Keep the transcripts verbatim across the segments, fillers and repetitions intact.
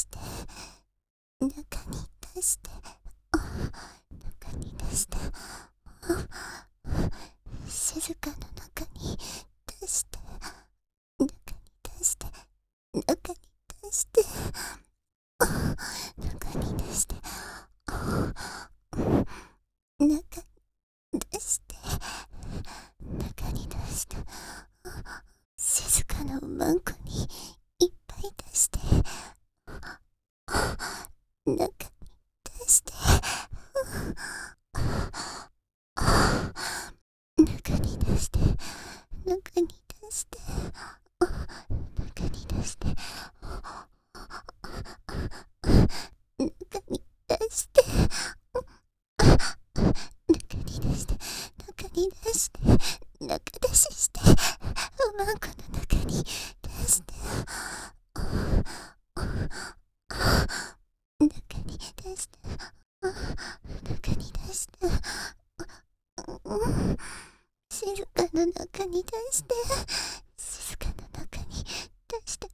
して、中に出して、中に出して、静かの中に出して、中に出して、中に出して、中に出して、中に出して、中に出して、静かなおまんこにいっぱい出して、中に出して、中に出して、中に出して、中に出して、中に出して、中に出して、中に出して、中出しして、おまんこの中に出して、中に出して、中に出して、静かの中に出して、静かの中に出して、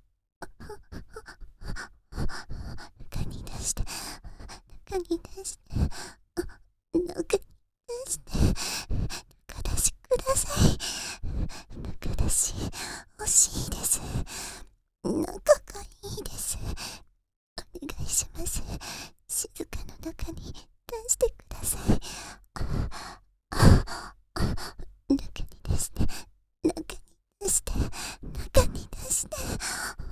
中に出して、中に出して、中に出して、中出しください。中出し欲しいです。仲がいいです。お願いします。静かの中に出してください。中に出して、中に出して、中に出して。